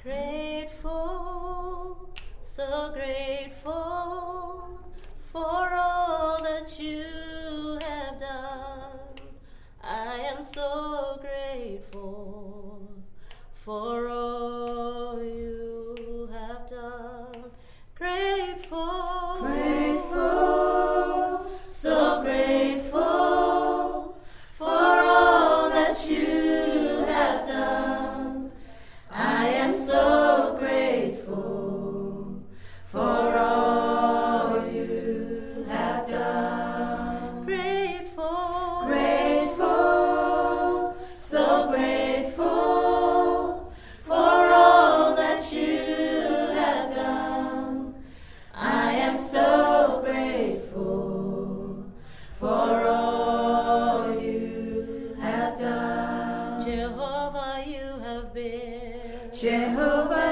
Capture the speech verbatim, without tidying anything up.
Grateful, so grateful for all that you have done. I am so grateful for all you have done. Grateful, Grateful, so grateful for all that you have done. I am so grateful for all you have done. grateful, Grateful, so grateful for all that you have done. I am so grateful for all you have done. Jehovah, you have been Jehovah,